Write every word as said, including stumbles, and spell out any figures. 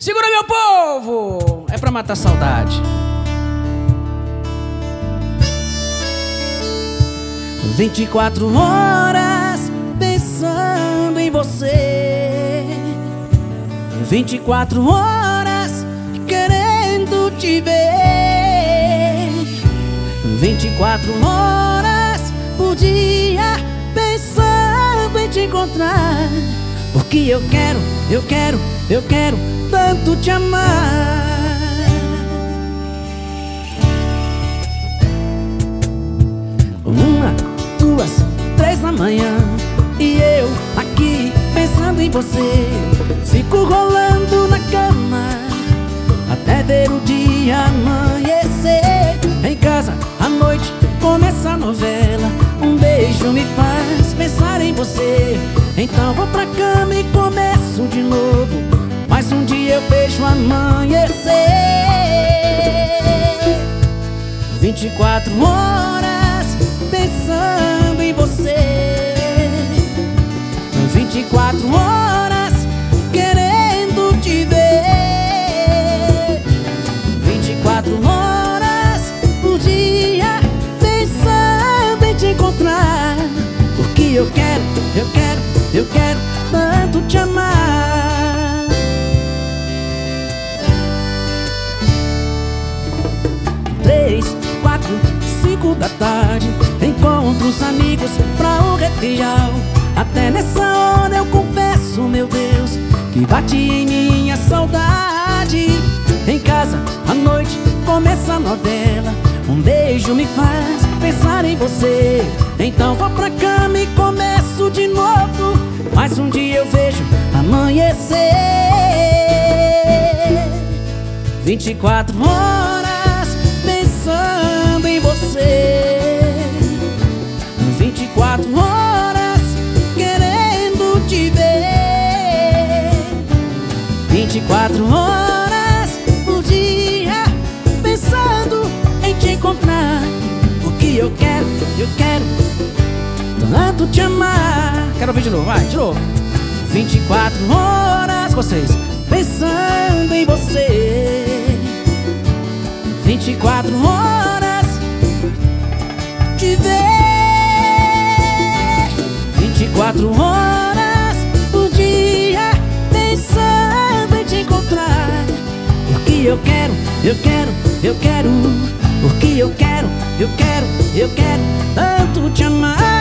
Segura, meu povo! É pra matar a saudade. Vinte e quatro horas pensando em você, vinte e quatro horas querendo te ver, vinte e quatro horas por dia pensando em te encontrar. Porque eu quero, eu quero, eu quero tanto te amar. Uma, duas, três da manhã e eu aqui pensando em você. Fico rolando na cama até ver o dia amanhecer. Em casa à noite começa a novela, um beijo me faz pensar em você. Então vou pra cama e começo de novo, mas um dia eu vejo amanhecer. Vinte e quatro horas pensando em você, vinte e quatro horas querendo te ver, vinte e quatro horas por dia pensando em te encontrar. Porque eu quero, eu quero, eu quero tanto te amar. Três, quatro, cinco da tarde encontro os amigos pra um retrial. Até nessa hora eu confesso, meu Deus, que bate em mim a saudade. Em casa à noite começa a novela, um beijo me faz pensar em você. Então vou pra cama e começo de novo, mas um dia eu vejo amanhecer. Vinte e quatro horas pensando em você, vinte e quatro horas querendo te ver, vinte e quatro horas por dia pensando em te encontrar. Porque eu quero, eu quero tanto te amar. Quero ouvir de novo, vai, de novo. Vinte e quatro horas, vocês, pensando em você, vinte e quatro horas te ver, vinte e quatro horas por dia pensando em te encontrar. Porque eu quero, eu quero, eu quero, porque eu quero, eu quero, eu quero tanto te amar.